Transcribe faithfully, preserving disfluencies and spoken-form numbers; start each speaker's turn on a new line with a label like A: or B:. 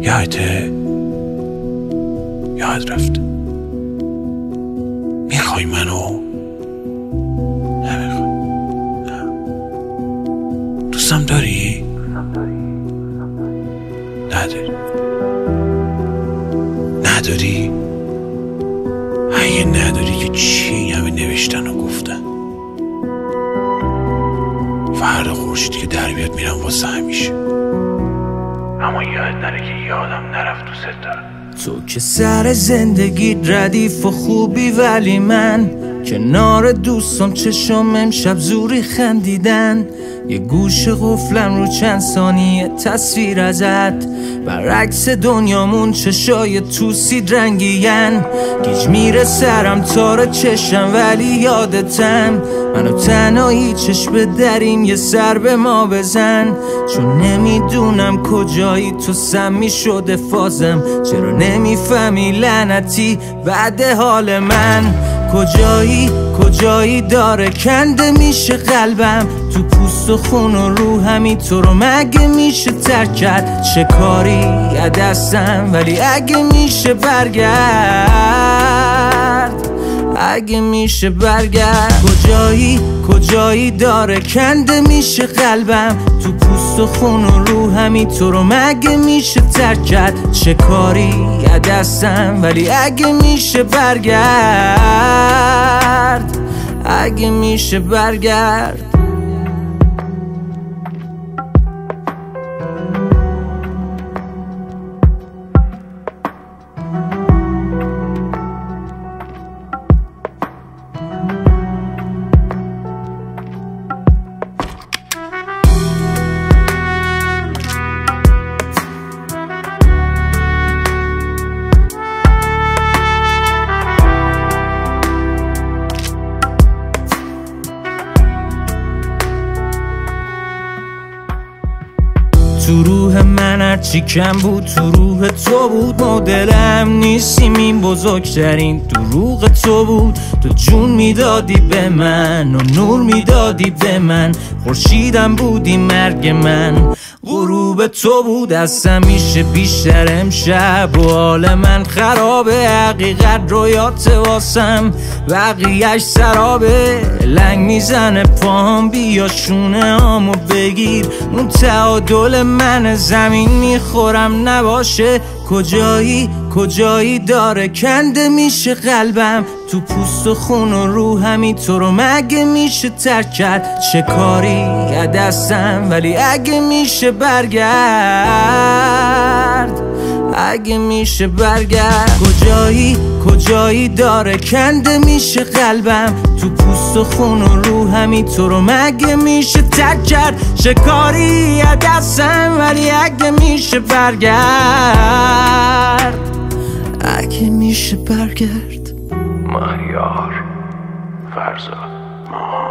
A: یادته یاد رفته. میخوای منو؟ نمیخوای. دوستم داری؟ نداری. نداری؟ اگه نداری که چی همه نوشتن و گفتن. فردا خورشید که در بیاد میرم واسه همیشه، اما یاد نره که یادم نرفت دوست دارم.
B: تو که سر زندگی ردیف و خوبی، ولی من کنار دوستم چشم امشب زوری خندیدن. یه گوش قفلم رو چند ثانیه تصویر ازت، برعکس دنیامون چشای توسید رنگین. گیج میره سرم تار چشم ولی یادتم، منو تنهایی چشم دریم یه سر به ما بزن. چون نمیدونم کجایی تو سمی شده فازم، چرا نمیفهمی لعنتی بعد حال من. کجایی کجایی داره کنده میشه قلبم، تو پوست و خون و روحمی تو رو مگه میشه ترک کرد؟ چه کاری دستم ولی اگه میشه برگرد، اگه میشه برگرد. کجایی کجایی داره کنده میشه قلبم، تو پوست و خون و روحمی تو رو مگه میشه ترک کرد؟ چه کاری دستم ولی اگه میشه برگرد، اگه میشه برگرد. تو روح من هرچی کم بود تو روح تو بود. مدلم نیستیم این بزرگترین دروغ تو بود. تو جون میدادی به من و نور میدادی به من، خورشیدم بودی مرگ من، غروب تو بود. از همیشه بیشتر امشب و حال من خرابه، حقیقت رویات واسم بقیهش سرابه. لنگ میزنه پاهم بیا شونه هامو بگیر، اون تعادل من زمین میخورم نباشه. کجایی کجایی داره کنده میشه قلبم، تو پوست و خون و روحمی تو رو مگه میشه ترک کرد؟ چه کاری دستم ولی اگه میشه برگرد، اگه میشه برگرد. کجایی کجایی داره کنده میشه قلبم، تو پوست و خون و روحمی تو رو مگه میشه ترک کرد؟ چه کاری دستم ولی اگه میشه برگرد، اگه میشه برگرد.
A: مهیار فرزاد.